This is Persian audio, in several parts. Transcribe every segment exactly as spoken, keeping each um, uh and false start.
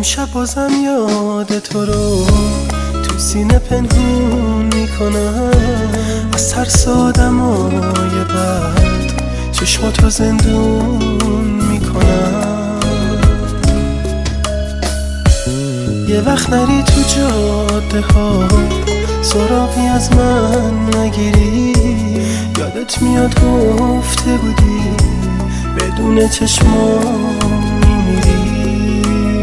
امشب بازم یاد تو رو تو سینه پنهون میکنم، از ترس آدمای بد چشماتو زندون میکنم. یه وقت نری تو جاده ها سراغی از من نگیری، یادت میاد گفته بودی بدون چشمام میمیری.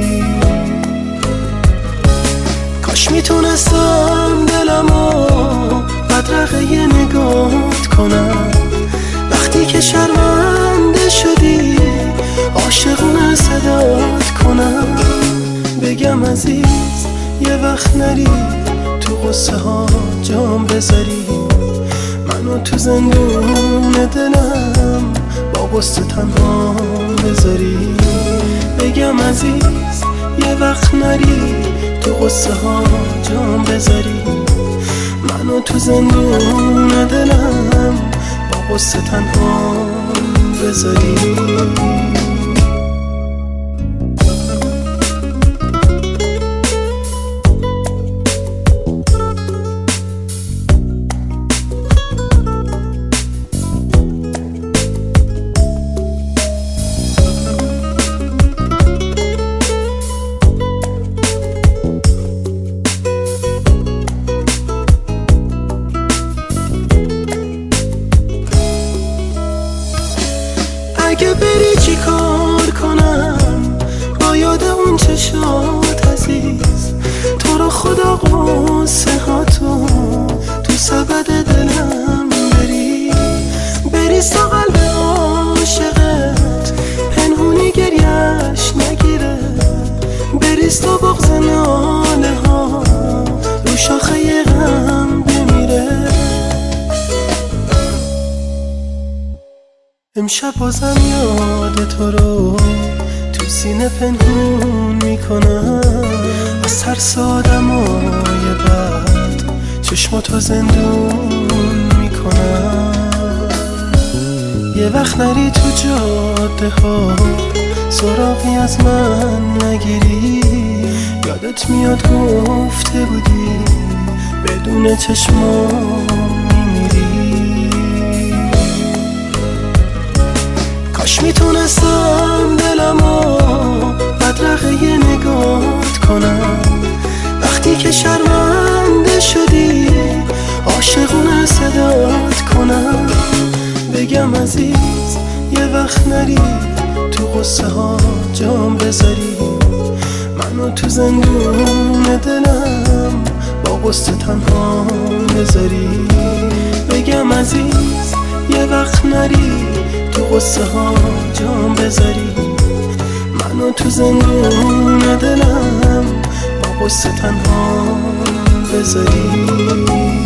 کاش میتونستم دلمو بدرقه یه نگات کنم، وقتی که شرمنده شدی عاشقونه صدات کنم. بگم عزیز یه وقت نری تو قصه ها جام بذاری، منو تو زندون دلم با غصه تنها بذاری. بگم عزیز یه وقت نری تو قصه ها جام بذاری، منو تو زندون دلم با غصه تنها بذاری. اگه بری چی کار کنم با یاد اون چشات عزیز، تو رو خدا قصه ها تو تو سبد دلم بری، بریز تا قلب عاشقت پنهونی گریش نگیره، بریز تا بغض ناله ها رو شاخه غم بمیره. امشب بازم یاد تو رو تو سینه پنهون میکنم، از ترس آدمای بد چشماتو زندون میکنم. یه وقت نری تو جاده ها سراغی از من نگیری، یادت میاد گفته بودی بدون چشمام کاش میتونستم دلمو بدرقه یه نگات کنم، وقتی که شرمنده شدی عاشقونه صدات کنم. بگم عزیز یه وقت نری تو قصه ها جام بذاری، منو تو زندون دلم با غصه تنها بذاری. بگم عزیز یه وقت نری تو قصه ها جام بذاری، منو تو زندون دلم با غصه تنها بذاری.